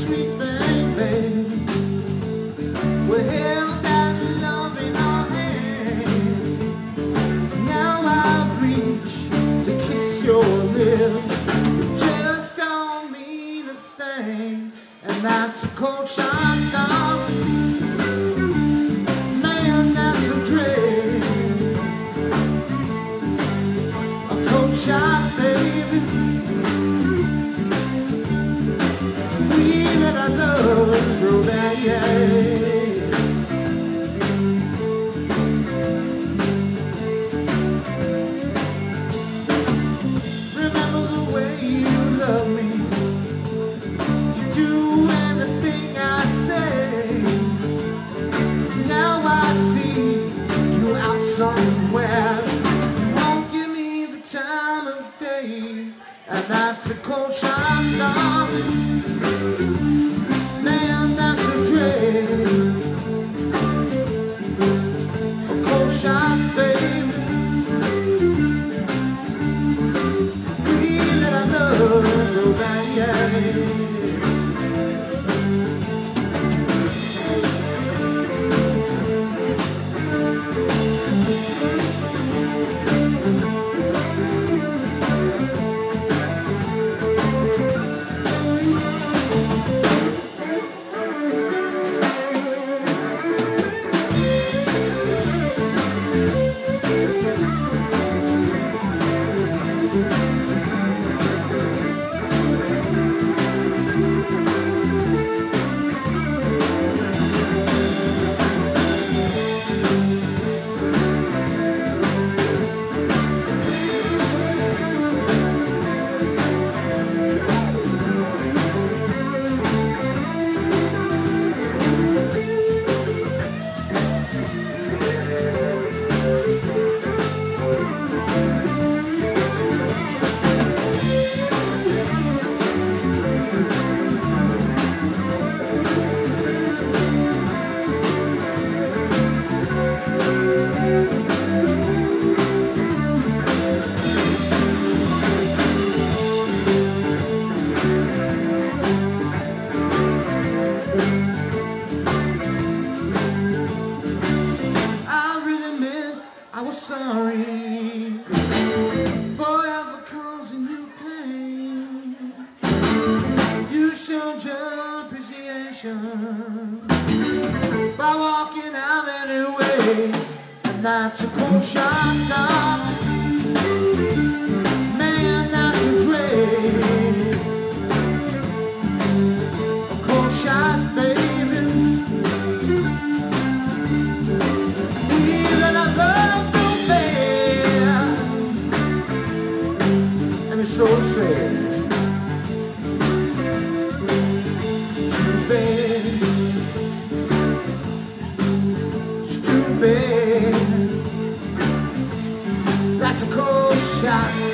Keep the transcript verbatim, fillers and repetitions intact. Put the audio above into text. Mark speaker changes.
Speaker 1: sweet thing, baby. We held that love in our hand. Now I reach to kiss your lips. It just don't mean a thing, and that's a cold shot, darling. Man, that's a dream. A cold shot, baby. We let our love grow that yeah. Remember the way you love me. You do anything I say. Now I see you out somewhere. You won't give me the time of day, and that's a cold shot, darling. Man, that's a dream. A cold shot, baby. We let our love go back, yeah. I was sorry for ever causing you pain. You showed your appreciation by walking out anyway, and that's a cold shot, darling. Man, that's a dream. A cold shot, baby. We let our love go there, and it's so sad. Too bad. It's too bad. That's a cold shot.